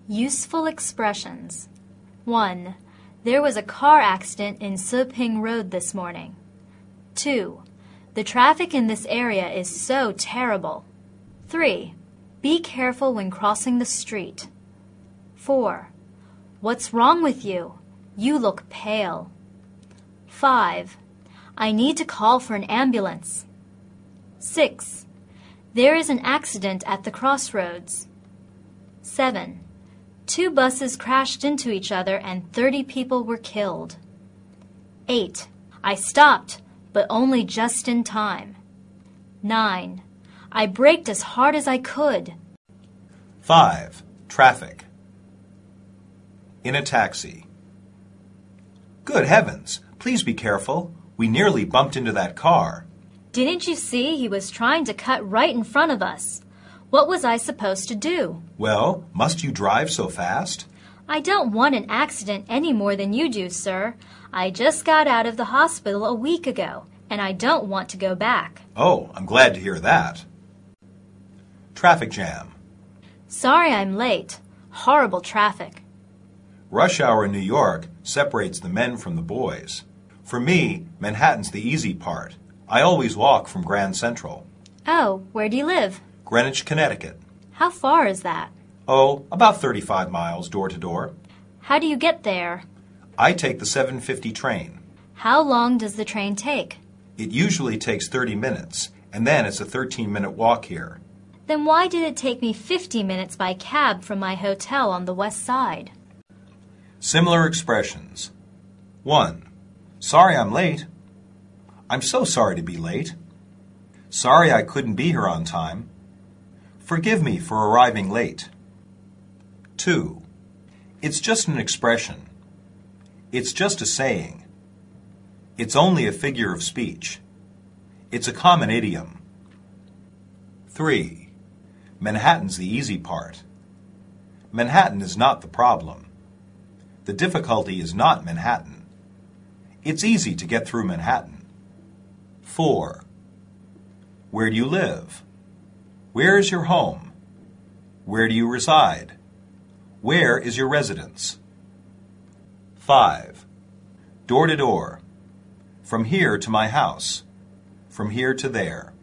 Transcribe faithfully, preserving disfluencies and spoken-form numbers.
Useful expressions. one. There was a car accident in Seping Road this morning. two. The traffic in this area is so terrible. three. Be careful when crossing the street. four. What's wrong with you? You look pale. five. I need to call for an ambulance. six. There is an accident at the crossroads. seven. Two buses crashed into each other and thirty people were killed. eight. I stopped, but only just in time. nine. I braked as hard as I could. five. Traffic. In a taxi. Good heavens! Please be careful. We nearly bumped into that car. Didn't you see he was trying to cut right in front of us? What was I supposed to do? Well, must you drive so fast? I don't want an accident any more than you do, sir. I just got out of the hospital a week ago, and I don't want to go back. Oh, I'm glad to hear that. Traffic jam. Sorry I'm late. Horrible traffic. Rush hour in New York separates the men from the boys. For me, Manhattan's the easy part. I always walk from Grand Central. Oh, where do you live? Greenwich, Connecticut. How far is that? Oh, about thirty-five miles door to door. How do you get there? I take the seven fifty train. How long does the train take? It usually takes thirty minutes, and then it's a thirteen-minute walk here. Then why did it take me fifty minutes by cab from my hotel on the west side? Similar expressions. one. Sorry I'm late. I'm so sorry to be late. Sorry I couldn't be here on time. Forgive me for arriving late. two. It's just an expression. It's just a saying. It's only a figure of speech. It's a common idiom. three. Manhattan's the easy part. Manhattan is not the problem. The difficulty is not Manhattan. It's easy to get through Manhattan. four. Where do you live? Where is your home? Where do you reside? Where is your residence? five. Door to door. From here to my house. From here to there.